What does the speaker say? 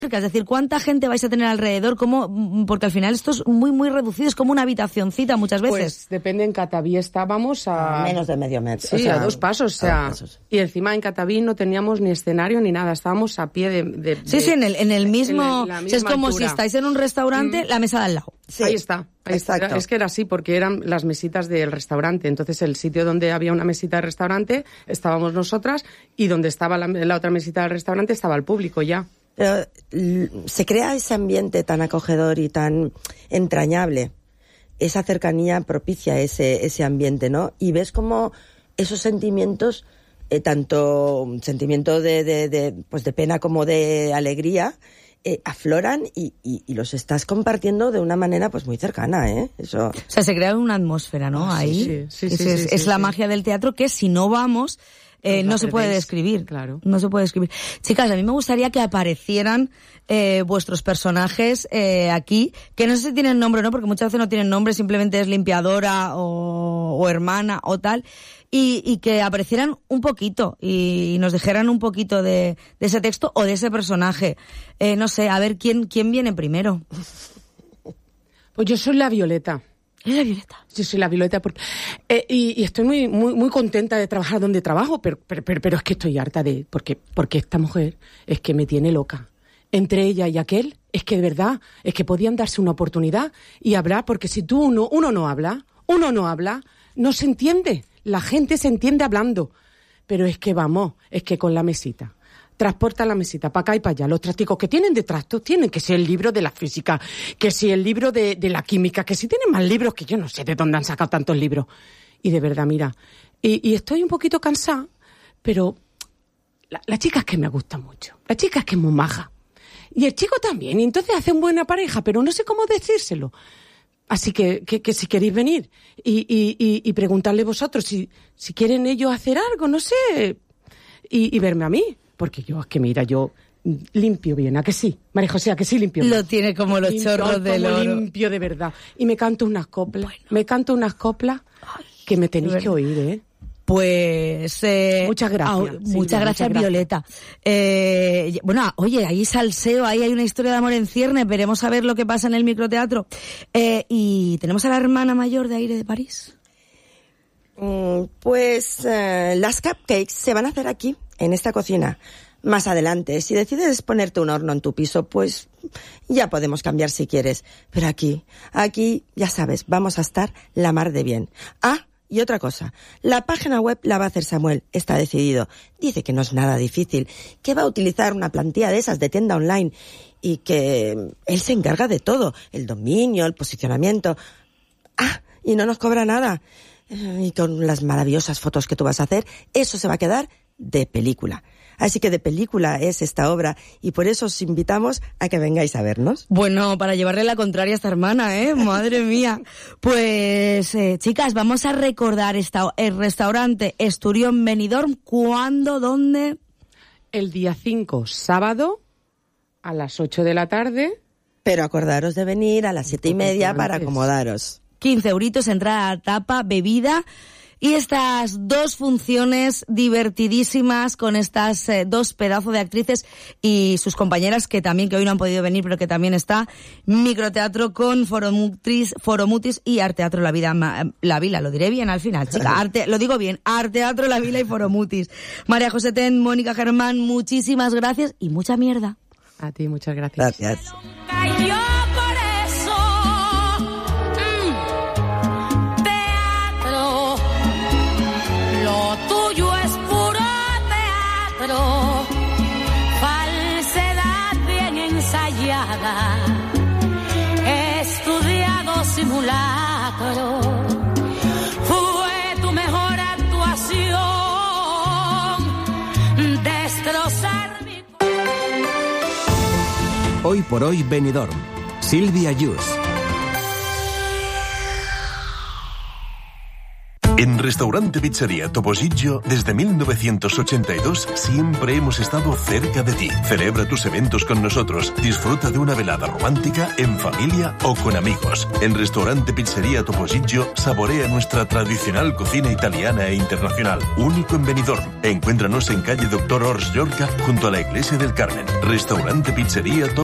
es decir, ¿cuánta gente vais a tener alrededor? ¿Cómo? Porque al final esto es muy, muy reducido, es como una habitacioncita muchas veces. Pues depende, en Cataví estábamos a... menos de medio metro. Sí, a 2 pasos, o sea... Y encima en Cataví no teníamos ni escenario ni nada, estábamos a pie de sí, en el mismo... la es misma como altura. si estáis en un restaurante, la mesa de al lado. Sí, Ahí está. exacto. Es que era así, porque eran las mesitas del restaurante. Entonces, el sitio donde había una mesita de restaurante estábamos nosotras, y donde estaba la otra mesita del restaurante estaba el público ya. Pero se crea ese ambiente tan acogedor y tan entrañable. Esa cercanía propicia ese ambiente, ¿no? Y ves como esos sentimientos, tanto sentimientos de pena como de alegría, afloran y los estás compartiendo de una manera pues muy cercana, ¿eh? Eso. O sea, se crea una atmósfera, ¿no? Ahí. Sí, es la magia del teatro, que si no vamos... no se puede describir. Claro. No se puede describir. Chicas, a mí me gustaría que aparecieran vuestros personajes aquí, que no sé si tienen nombre o no, porque muchas veces no tienen nombre, simplemente es limpiadora o hermana o tal, y que aparecieran un poquito y nos dijeran un poquito de ese texto o de ese personaje. No sé, a ver, ¿quién viene primero? Pues yo soy la Violeta. ¿Es la Violeta? Yo soy la Violeta porque, y estoy muy, muy, muy contenta de trabajar donde trabajo, pero es que estoy harta porque esta mujer es que me tiene loca. Entre ella y aquel, es que de verdad, es que podían darse una oportunidad y hablar, porque si uno no habla, no se entiende. La gente se entiende hablando. Pero es que es que con la mesita. Transporta la mesita para acá y para allá. Los trasticos que tienen de trastos tienen que ser el libro de la física, que si el libro de la química, que si tienen más libros, que yo no sé de dónde han sacado tantos libros. Y de verdad, mira, y estoy un poquito cansada, pero la chica es que me gusta mucho. La chica es que es muy maja. Y el chico también, y entonces hacen buena pareja, pero no sé cómo decírselo. Así que si queréis venir y preguntarle vosotros si quieren ellos hacer algo, no sé, y verme a mí. Porque yo, es que mira, yo limpio bien, ¿a que sí? María José, ¿a que sí limpio bien? Lo tiene como los chorros del oro. Limpio de verdad. Y me canto unas coplas. Bueno. Que me tenéis que oír, ¿eh? Pues... muchas gracias. Muchas gracias, Violeta. Bueno, oye, ahí salseo, ahí hay una historia de amor en cierne, veremos a ver lo que pasa en el microteatro. Y tenemos a la hermana mayor de Aire de París. Pues las cupcakes se van a hacer aquí, en esta cocina. Más adelante, si decides ponerte un horno en tu piso, pues ya podemos cambiar si quieres. Pero aquí, ya sabes, vamos a estar la mar de bien. Ah, y otra cosa, la página web la va a hacer Samuel, está decidido. Dice que no es nada difícil, que va a utilizar una plantilla de esas de tienda online y que él se encarga de todo, el dominio, el posicionamiento. Ah, y no nos cobra nada. Y con las maravillosas fotos que tú vas a hacer, eso se va a quedar de película. Así que de película es esta obra y por eso os invitamos a que vengáis a vernos. Bueno, para llevarle la contraria a esta hermana, ¿eh? Madre mía. Pues, chicas, vamos a recordar el restaurante Esturión Benidorm. ¿Cuándo? ¿Dónde? El día 5, sábado, a las 8 de la tarde. Pero acordaros de venir a las 7:30 para acomodaros. 15 euritos, entrada, tapa, bebida. Y estas 2 funciones divertidísimas con estas 2 pedazos de actrices y sus compañeras que hoy no han podido venir, pero que también está microteatro con Foromutis y Arteatro La Vila, lo diré bien al final, chica, lo digo bien, Arteatro La Vila y Foromutis. María José Ten, Mónica Germán, muchísimas gracias y mucha mierda. A ti, muchas gracias. Gracias. Estudiado simulacro, fue tu mejor actuación, destrozar mi... Hoy por hoy Benidorm, Silvia Yus. En Restaurante Pizzería Topollillo, desde 1982, siempre hemos estado cerca de ti. Celebra tus eventos con nosotros. Disfruta de una velada romántica en familia o con amigos. En Restaurante Pizzería Topollillo, saborea nuestra tradicional cocina italiana e internacional. Único en Benidorm. Encuéntranos en calle Dr. Ors Llorca, junto a la Iglesia del Carmen. Restaurante Pizzería